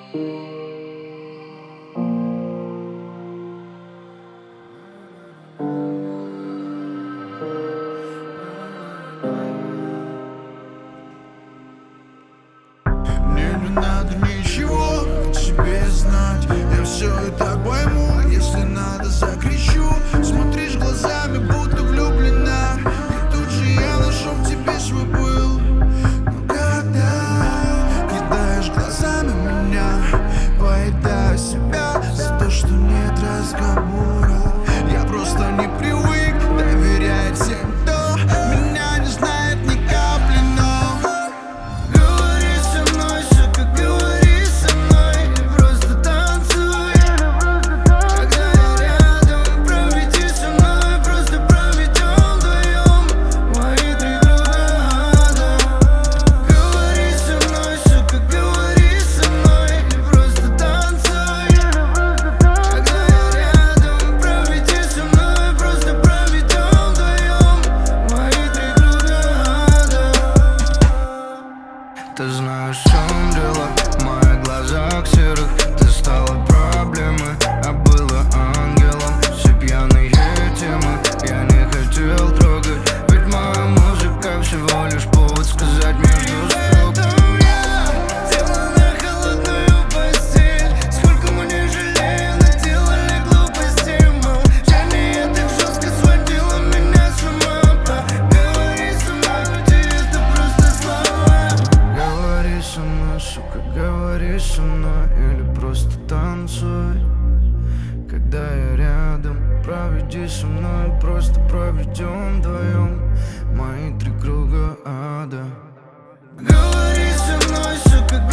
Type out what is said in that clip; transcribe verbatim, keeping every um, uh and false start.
Мне не надо ничего тебе знать, я все и так пойму. Если надо, закричу. Смотришь глазами, будто влюблена, и тут же я нашел в тебе свой пыл. Но когда кидаешь глазами меня, поедаю себя за то, что нет разговора. Я просто не привык доверять всем, кто меня не знает ни капли, но говори со мной, сука, говори со мной, или просто танцуй. Когда я рядом, проведи со мной, просто проведем вдвоем мои три круга ада. Говори со мной, сука, говори со мной, или просто танцуй. Когда я рядом, проведи со мной, просто проведем вдвоем мои три круга ада. Ты знаешь, в чем дело, в моих глазах серых ты стала проблемой, а была ангелом. Все пьяные темы я не хотел трогать, ведь моя музыка всего лишь повод сказать между строк. Тело на холодную постель, сколько мы не жалеем, наделали глупостей. Молчание так жестко сводило меня с ума. Говори со мной, ведь это просто слова. Говори со мной, сука, говори со мной, или просто танцуй. Когда я рядом, проведи со мной, просто проведем вдвоем мои три круга ада. Говори со мной, сука,